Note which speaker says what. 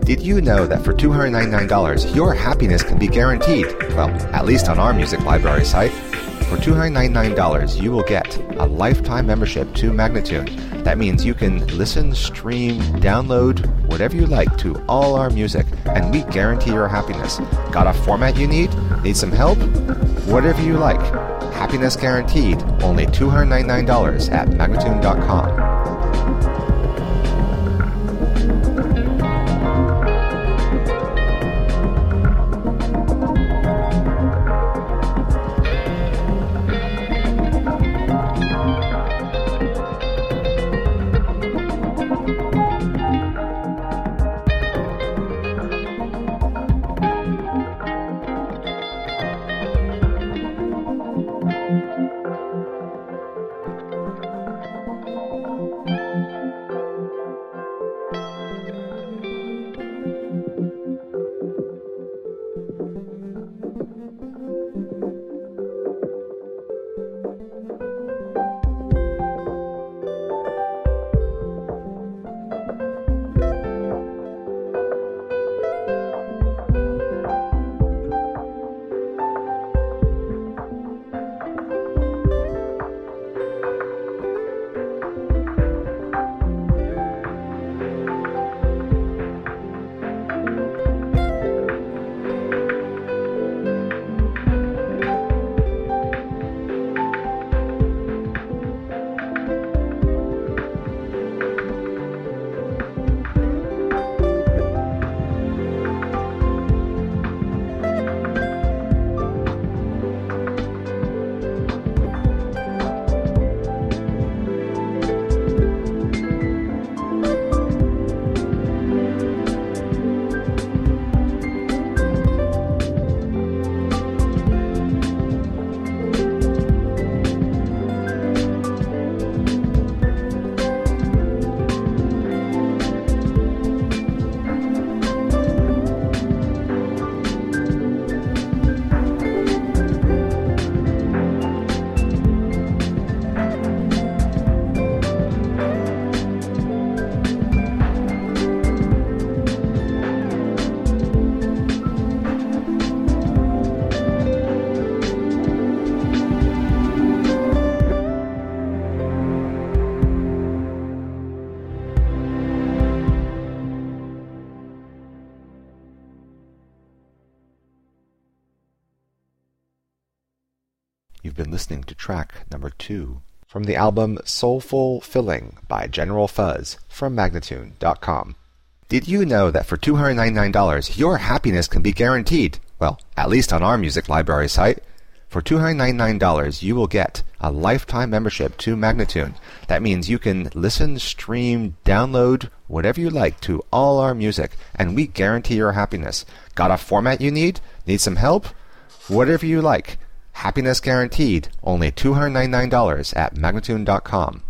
Speaker 1: Did you know that for $299, your happiness can be guaranteed? Well, at least on our music library site. For $299, you will get a lifetime membership to Magnatune. That means you can listen, stream, download, whatever you like to all our music, and we guarantee your happiness. Got a format you need? Need some help? Whatever you like. Happiness guaranteed. Only $299 at Magnatune.com. You've been listening to track number 2 from the album Soulful Filling by General Fuzz from Magnatune.com. Did you know that for $299, your happiness can be guaranteed? Well, at least on our music library site. For $299, you will get a lifetime membership to Magnatune. That means you can listen, stream, download, whatever you like to all our music, and we guarantee your happiness. Got a format you need? Need some help? Whatever you like. Happiness guaranteed. Only $299 at Magnatune.com.